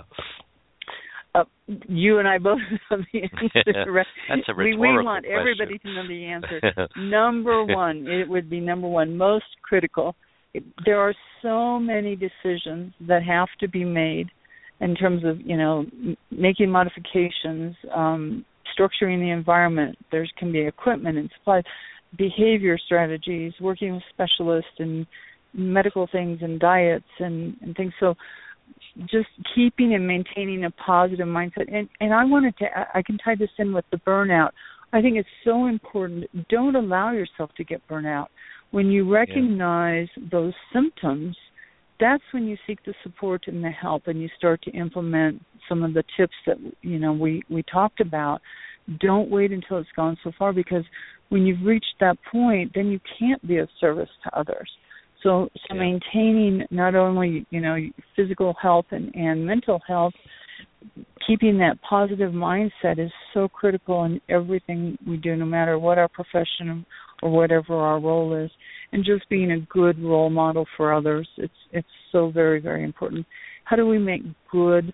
You and I both know the answer. Right? That's a rhetorical we want question. Everybody to know the answer. Number one, it would be number one, most critical. There are so many decisions that have to be made in terms of, making modifications, structuring the environment. There can be equipment and supplies, behavior strategies, working with specialists and medical things and diets and things. So just keeping and maintaining a positive mindset. And I can tie this in with the burnout. I think it's so important. Don't allow yourself to get burnout. When you recognize those symptoms, that's when you seek the support and the help, and you start to implement some of the tips that we talked about. Don't wait until it's gone so far, because when you've reached that point, then you can't be of service to others. So maintaining not only physical health and mental health, keeping that positive mindset is so critical in everything we do, no matter what our profession or whatever our role is. And just being a good role model for others, it's so very, very important. How do we make good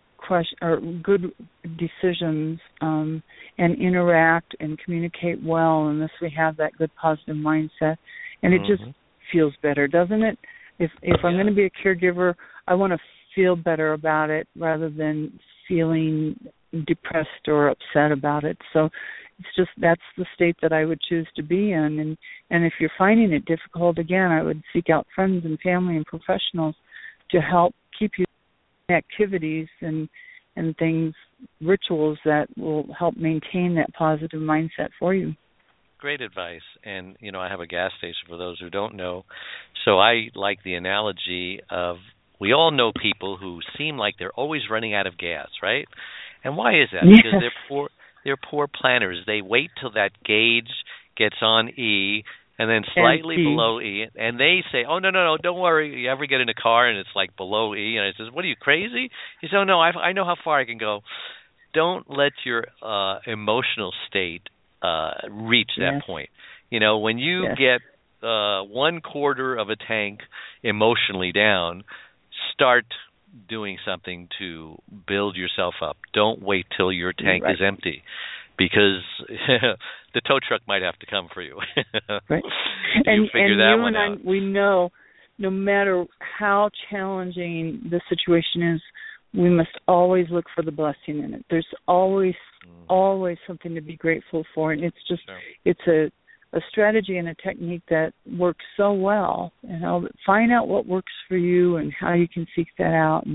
decisions and interact and communicate well unless we have that good positive mindset? And it just feels better, doesn't it? If I'm going to be a caregiver, I want to feel better about it rather than feeling depressed or upset about it. So it's just, that's the state that I would choose to be in. And if you're finding it difficult, again, I would seek out friends and family and professionals to help keep you in activities and things, rituals that will help maintain that positive mindset for you. Great advice. And, I have a gas station for those who don't know. So I like the analogy of, we all know people who seem like they're always running out of gas, right? And why is that? Because they're poor planners. They wait till that gauge gets on E and then slightly below E, and they say, oh, no, don't worry. You ever get in a car and it's like below E, and I says, what are you, crazy? He says, oh, no, I know how far I can go. Don't let your emotional state reach that point. When you get 1/4 of a tank emotionally down, start doing something to build yourself up. Don't wait till your tank is empty, because the tow truck might have to come for you. Right. You figure that one out. We know no matter how challenging the situation is, we must always look for the blessing in it. There's always something to be grateful for, and it's just it's a strategy and a technique that works so well. Find out what works for you and how you can seek that out, and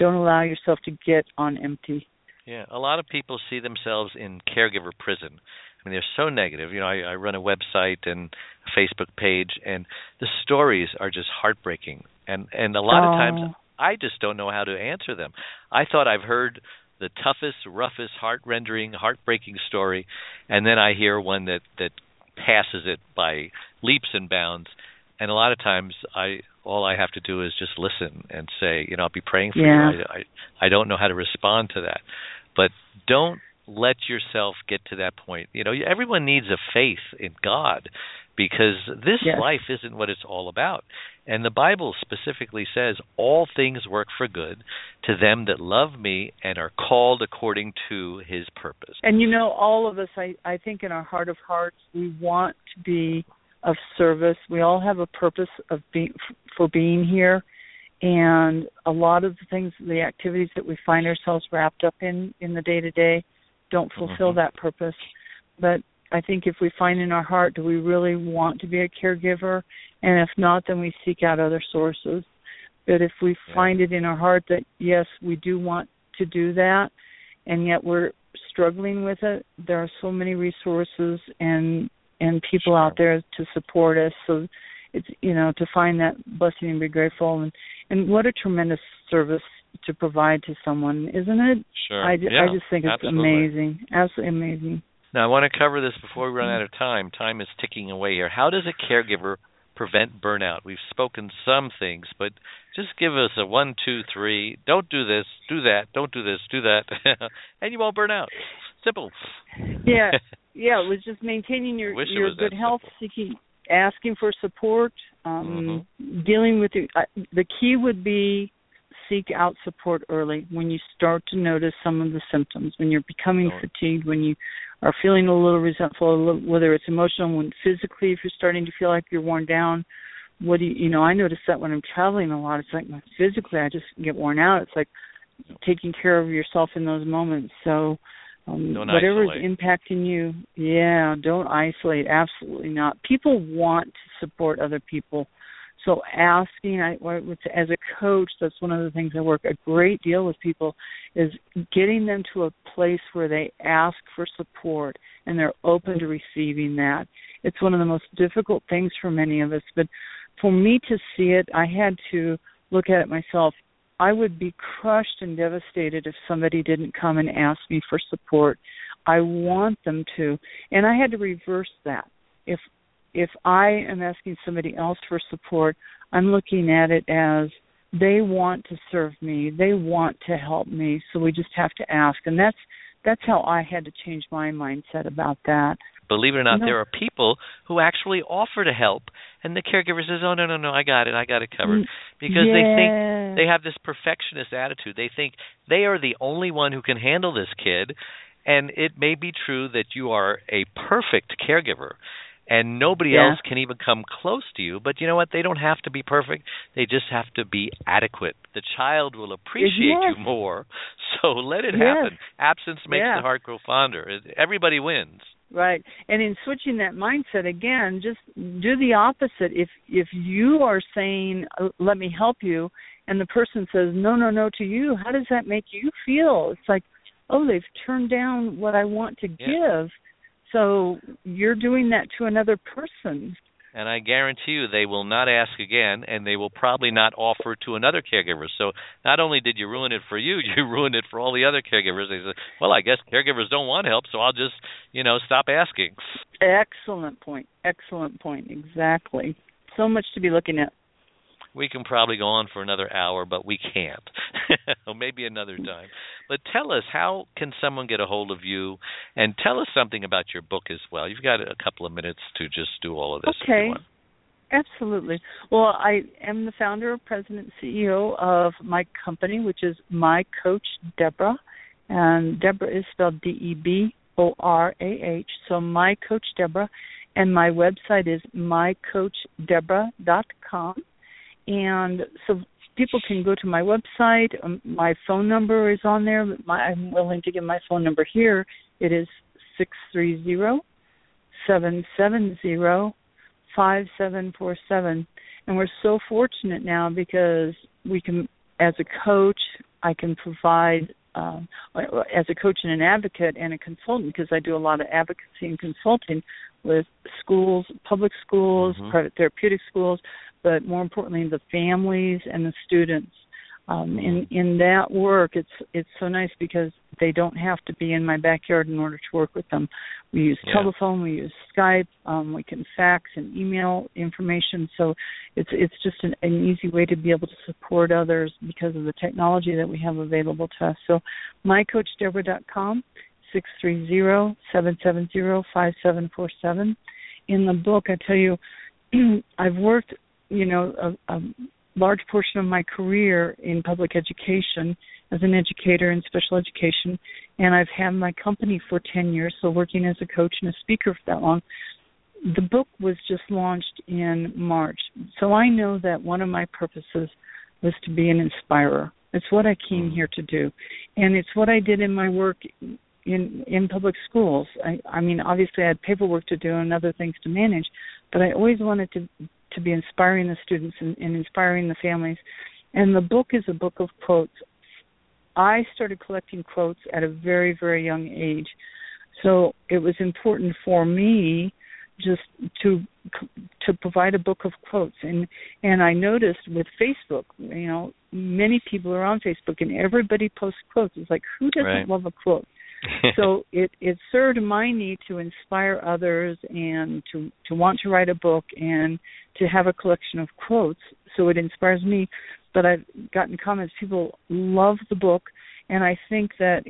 Don't allow yourself to get on empty. Yeah, a lot of people see themselves in caregiver prison. I mean, they're so negative. I run a website and a Facebook page, and the stories are just heartbreaking. And a lot of times, I just don't know how to answer them. I thought I've heard the toughest, roughest, heart-rending, heartbreaking story, and then I hear one that passes it by leaps and bounds. And a lot of times, all I have to do is just listen and say, I'll be praying for you. I don't know how to respond to that. But don't let yourself get to that point. Everyone needs a faith in God, because this life isn't what it's all about. And the Bible specifically says, all things work for good to them that love me and are called according to his purpose. And all of us, I think in our heart of hearts, we want to be of service. We all have a purpose for being here. And a lot of the things, the activities that we find ourselves wrapped up in the day-to-day don't fulfill that purpose. But I think if we find in our heart, do we really want to be a caregiver? And if not, then we seek out other sources. But if we find it in our heart that, yes, we do want to do that, and yet we're struggling with it, there are so many resources and people out there to support us. So it's, to find that blessing and be grateful. And what a tremendous service to provide to someone, isn't it? Sure. I just think it's amazing. Absolutely amazing. Now, I want to cover this before we run out of time. Time is ticking away here. How does a caregiver prevent burnout? We've spoken some things, but just give us a 1, 2, 3. Don't do this, do that. Don't do this, do that. And you won't burn out. Simple. Yeah. It was just maintaining your good health, asking for support, dealing with the key would be seek out support early when you start to notice some of the symptoms, when you're becoming fatigued, when you are feeling a little resentful, whether it's emotional, when physically, if you're starting to feel like you're worn down. I notice that when I'm traveling a lot, it's like physically I just get worn out. It's like taking care of yourself in those moments. So whatever is impacting you, don't isolate. Absolutely not. People want to support other people. So asking, as a coach, that's one of the things I work a great deal with people, is getting them to a place where they ask for support and they're open to receiving that. It's one of the most difficult things for many of us. But for me to see it, I had to look at it myself. I would be crushed and devastated if somebody didn't come and ask me for support. I want them to. And I had to reverse that. If I am asking somebody else for support, I'm looking at it as they want to serve me. They want to help me. So we just have to ask. And that's how I had to change my mindset about that. Believe it or not, there are people who actually offer to help, and the caregiver says, oh, no, I got it covered. Because they think they have this perfectionist attitude. They think they are the only one who can handle this kid, and it may be true that you are a perfect caregiver, and nobody else can even come close to you. But you know what? They don't have to be perfect. They just have to be adequate. The child will appreciate you more, so let it happen. Absence makes the heart grow fonder. Everybody wins. Right. And in switching that mindset, again, just do the opposite. If you are saying, let me help you, and the person says, no to you, how does that make you feel? It's like, oh, they've turned down what I want to give. So you're doing that to another person. And I guarantee you they will not ask again, and they will probably not offer to another caregiver. So not only did you ruin it for you, you ruined it for all the other caregivers. They said, well, I guess caregivers don't want help, so I'll just, stop asking. Excellent point. Exactly. So much to be looking at. We can probably go on for another hour, but we can't. Or maybe another time. But tell us, how can someone get a hold of you? And tell us something about your book as well. You've got a couple of minutes to just do all of this. Okay. If you want. Absolutely. Well, I am the founder, president, CEO of my company, which is My Coach Deborah. And Deborah is spelled DEBORAH. So My Coach Deborah. And my website is mycoachdeborah.com. And so people can go to my website. My phone number is on there. I'm willing to give my phone number here. It is 630-770-5747. And we're so fortunate now because we can as a coach, I can provide, as a coach and an advocate and a consultant, because I do a lot of advocacy and consulting with schools, public schools, private therapeutic schools, but more importantly, the families and the students. In that work, it's so nice because they don't have to be in my backyard in order to work with them. We use telephone, we use Skype, we can fax and email information. So it's just an easy way to be able to support others because of the technology that we have available to us. So mycoachdeborah.com, 630-770-5747. In the book, I tell you, I've worked, a large portion of my career in public education as an educator in special education, and I've had my company for 10 years, so working as a coach and a speaker for that long. The book was just launched in March, so I know that one of my purposes was to be an inspirer. It's what I came here to do, and it's what I did in my work in public schools. I mean, obviously I had paperwork to do and other things to manage, but I always wanted to be inspiring the students and inspiring the families. And the book is a book of quotes. I started collecting quotes at a very, very young age. So it was important for me just to provide a book of quotes. And I noticed with Facebook, many people are on Facebook and everybody posts quotes. It's like, who doesn't love a quote? So it served my need to inspire others and to want to write a book and to have a collection of quotes. So it inspires me. But I've gotten comments, people love the book, and I think that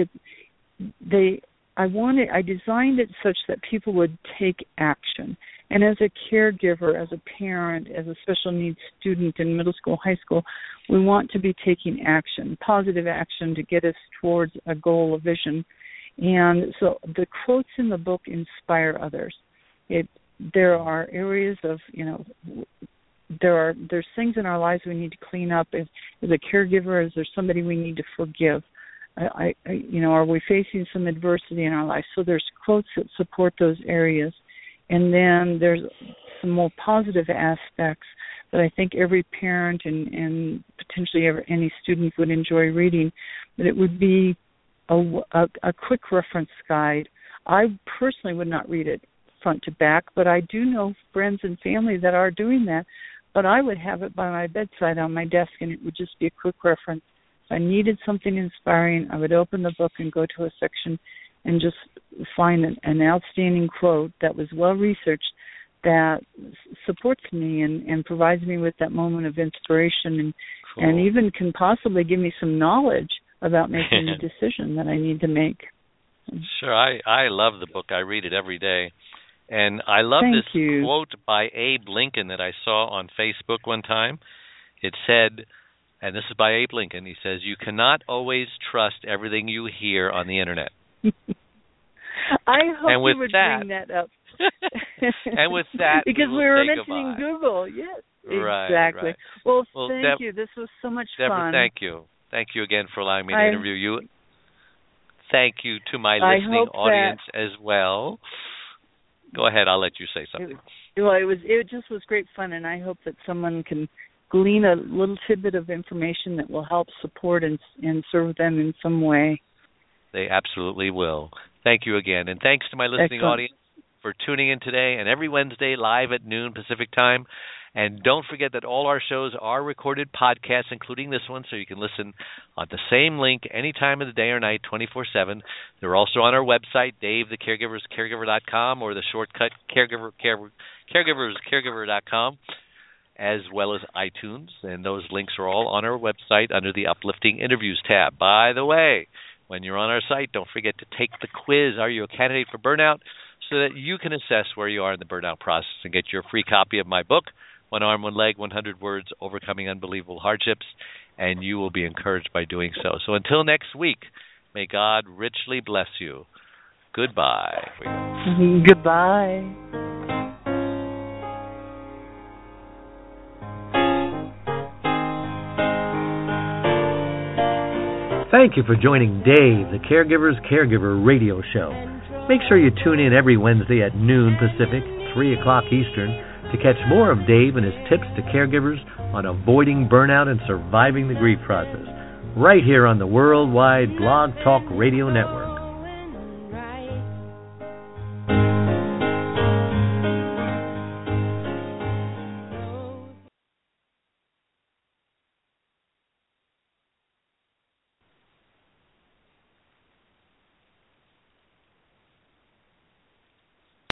I designed it such that people would take action. And as a caregiver, as a parent, as a special needs student in middle school, high school, we want to be taking action, positive action to get us towards a goal, a vision. And so the quotes in the book inspire others. There are areas of, there's things in our lives we need to clean up. As a caregiver, is there somebody we need to forgive? Are we facing some adversity in our life? So there's quotes that support those areas. And then there's some more positive aspects that I think every parent and potentially any student would enjoy reading. But it would be a quick reference guide. I personally would not read it front to back, but I do know friends and family that are doing that. But I would have it by my bedside on my desk, and it would just be a quick reference. If I needed something inspiring, I would open the book and go to a section and just find an outstanding quote that was well-researched that supports me and provides me with that moment of inspiration and even can possibly give me some knowledge about making the decision that I need to make. Sure. I love the book. I read it every day. And I love this quote by Abe Lincoln that I saw on Facebook one time. It said, and this is by Abe Lincoln, he says, "You cannot always trust everything you hear on the Internet." I hope you would bring that up. And with that, because we were mentioning Google. Yes, exactly. Right. Well, thank you. This was so much Deborah, fun. Thank you. Thank you again for allowing me to interview you. Thank you to my listening audience as well. Go ahead. I'll let you say something. It just was great fun, and I hope that someone can glean a little tidbit of information that will help support and serve them in some way. They absolutely will. Thank you again. And thanks to my listening audience for tuning in today and every Wednesday live at noon Pacific time. And don't forget that all our shows are recorded podcasts, including this one, so you can listen on the same link any time of the day or night, 24/7. They're also on our website, DaveTheCaregiversCaregiver.com, or the shortcut caregiverscaregiver.com, as well as iTunes. And those links are all on our website under the Uplifting Interviews tab. By the way, when you're on our site, don't forget to take the quiz, Are You a Candidate for Burnout?, so that you can assess where you are in the burnout process and get your free copy of my book, One Arm, One Leg, 100 Words, Overcoming Unbelievable Hardships, and you will be encouraged by doing so. So until next week, may God richly bless you. Goodbye. Goodbye. Thank you for joining Dave, the Caregiver's Caregiver radio show. Make sure you tune in every Wednesday at noon Pacific, 3 o'clock Eastern, to catch more of Dave and his tips to caregivers on avoiding burnout and surviving the grief process, right here on the Worldwide Blog Talk Radio Network.